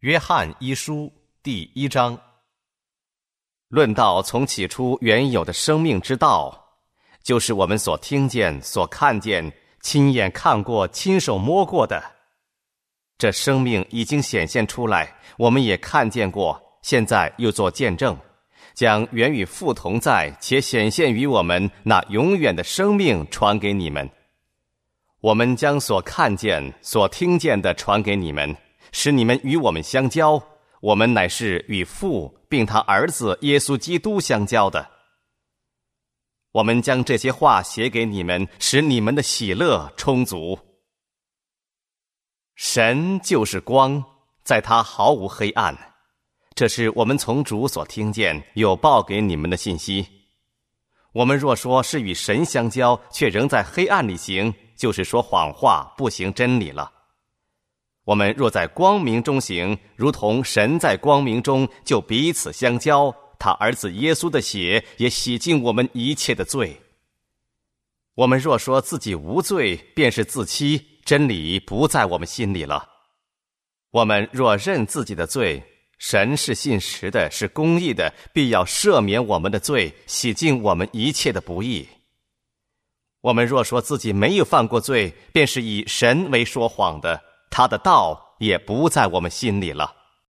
约翰一书第1章，论到从起初原有的生命之道，就是我们所听见、所看见、亲眼看过、亲手摸过的。这生命已经显现出来，我们也看见过，现在又做见证，将原与父同在且显现于我们那永远的生命传给你们。我们将所看见、所听见的传给你们，使你们与我们相交，我们乃是与父并他儿子耶稣基督相交的。我们将这些话写给你们，使你们的喜乐充足。神就是光，在他毫无黑暗。这是我们从主所听见有报给你们的信息。我们若说是与神相交，却仍在黑暗里行，就是说谎话，不行真理了。我们若在光明中行，如同神在光明中，就彼此相交，他儿子耶稣的血也洗净我们一切的罪。我们若说自己无罪，便是自欺，真理不在我们心里了。我们若认自己的罪，神是信实的，是公义的，必要赦免我们的罪，洗净我们一切的不义。我们若说自己没有犯过罪，便是以神为说谎的，他的道也不在我们心里了。